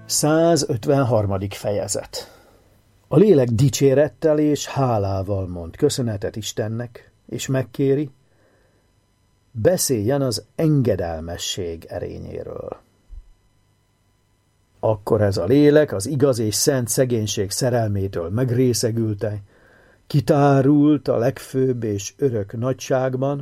153. fejezet. A lélek dicsérettel és hálával mond köszönetet Istennek, és megkéri, beszéljen az engedelmesség erényéről. Akkor ez a lélek az igaz és szent szegénység szerelmétől megrészegülte, kitárult a legfőbb és örök nagyságban,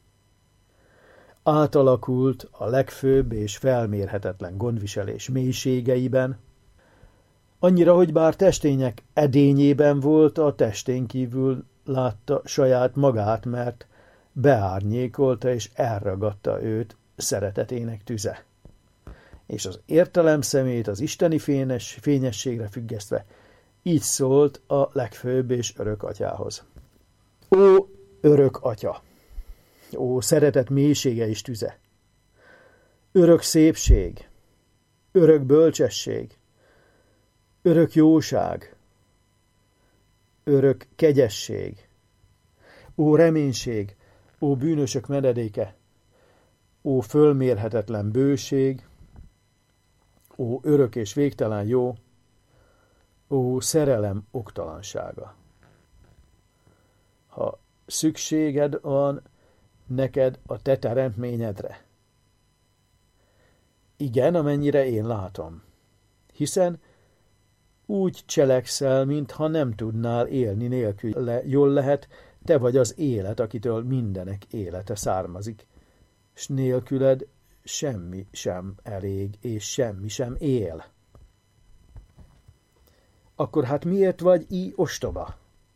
átalakult a legfőbb és felmérhetetlen gondviselés mélységeiben, annyira, hogy bár testények edényében volt, a testén kívül látta saját magát, mert beárnyékolta és elragadta őt szeretetének tüze. És az értelem szemét az isteni fényességre függesztve így szólt a legfőbb és örök atyához. Ó, örök atya! Ó, szeretet mélysége és tüze! Örök szépség! Örök bölcsesség! Örök jóság! Örök kegyesség! Ó, reménység! Ó, bűnösök menedéke! Ó, fölmérhetetlen bőség! Ó, örök és végtelen jó! Ó, szerelem oktalansága! Ha szükséged van neked a te teremtményedre. Igen, amennyire én látom. Hiszen úgy cselekszel, mintha nem tudnál élni nélkül. Jól lehet, te vagy az élet, akitől mindenek élete származik, s nélküled semmi sem elég, és semmi sem él. Akkor hát miért vagy így ostoba?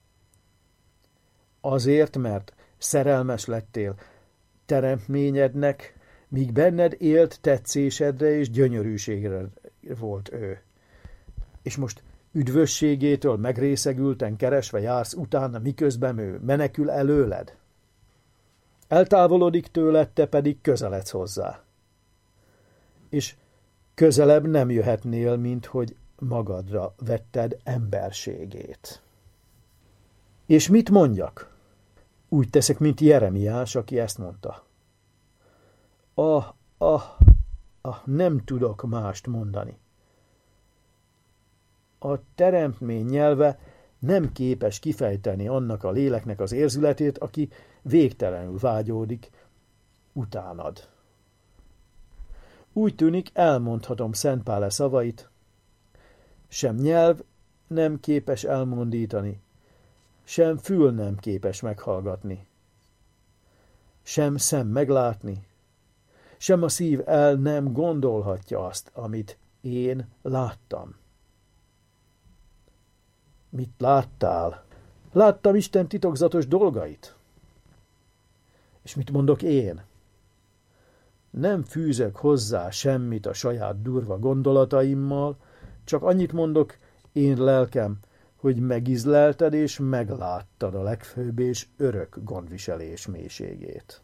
Azért, mert szerelmes lettél teremtményednek, míg benned élt tetszésedre és gyönyörűségre volt ő. És most üdvösségétől megrészegülten keresve jársz utána, miközben ő menekül előled? Eltávolodik tőled, te pedig közeledsz hozzá. És közelebb nem jöhetnél, mint hogy magadra vetted emberségét. És mit mondjak? Úgy teszek, mint Jeremiás, aki ezt mondta. Nem tudok mást mondani. A teremtmény nyelve nem képes kifejteni annak a léleknek az érzületét, aki végtelenül vágyódik utánad. Úgy tűnik, elmondhatom Szent Pál szavait, sem nyelv nem képes elmondítani, sem fül nem képes meghallgatni, sem szem meglátni, sem a szív el nem gondolhatja azt, amit én láttam. Mit láttál? Láttam Isten titokzatos dolgait. És mit mondok én? Nem fűzök hozzá semmit a saját durva gondolataimmal, csak annyit mondok, én lelkem, hogy megizlelted és megláttad a legfőbb és örök gondviselés mélységét.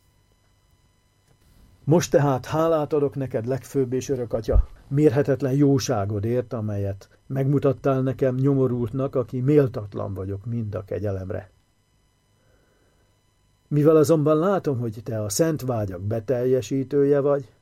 Most tehát hálát adok neked, legfőbb és örök atya, mérhetetlen jóságodért, amelyet megmutattál nekem nyomorultnak, aki méltatlan vagyok mind a kegyelemre. Mivel azonban látom, hogy te a szent vágyak beteljesítője vagy,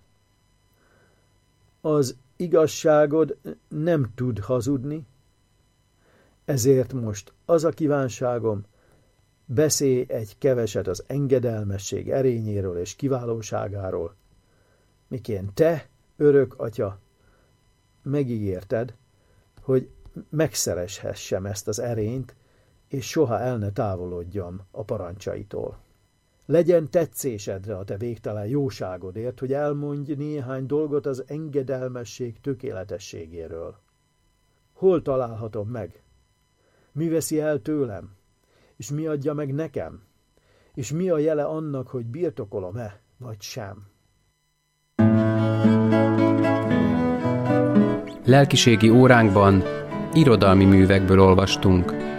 az igazságod nem tud hazudni, ezért most az a kívánságom, beszélj egy keveset az engedelmesség erényéről és kiválóságáról, miként te, örök atya, megígérted, hogy megszereshessem ezt az erényt, és soha el ne távolodjam a parancsaitól. Legyen tetszésedre a te végtelen jóságodért, hogy elmondj néhány dolgot az engedelmesség tökéletességéről. Hol találhatom meg? Mi veszi el tőlem? És mi adja meg nekem? És mi a jele annak, hogy birtokolom-e, vagy sem? Lelkiségi óránkban irodalmi művekből olvastunk.